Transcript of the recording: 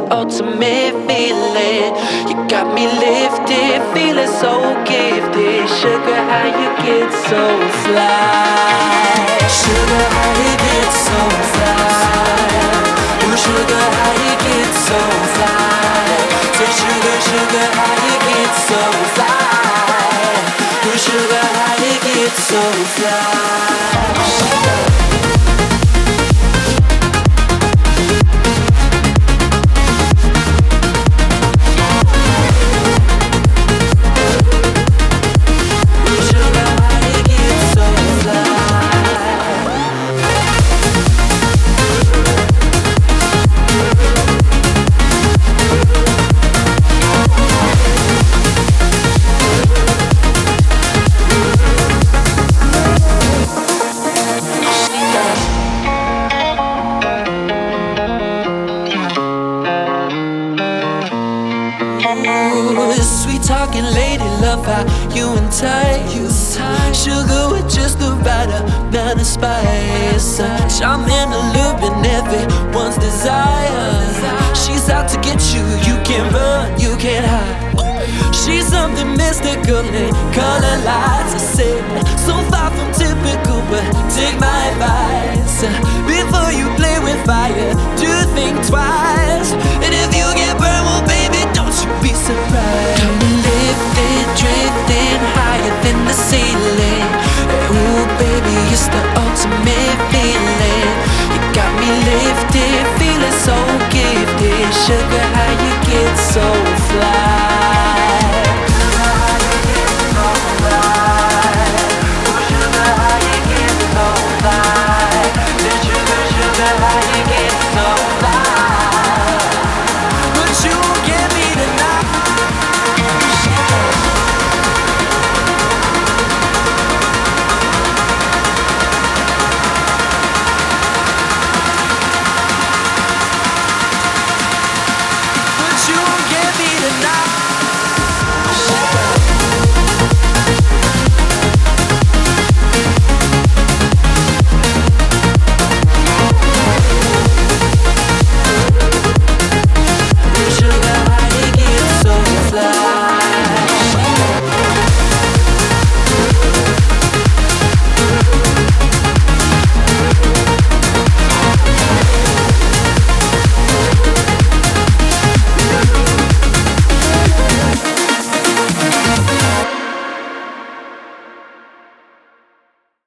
ultimate feeling. You got me lifted, feeling so gifted. Sugar, how you get so fly? Sugar, how you get so fly? Ooh, sugar, how you get so fly? Say sugar, sugar, how you get so fly? Ooh, sugar, how you get so fly? Sweet talking lady, love how you entice. Sugar with just the right amount of spice. Charming, alluring, everyone's desire. She's out to get you, you can't run, you can't hide. She's something mystical in color light.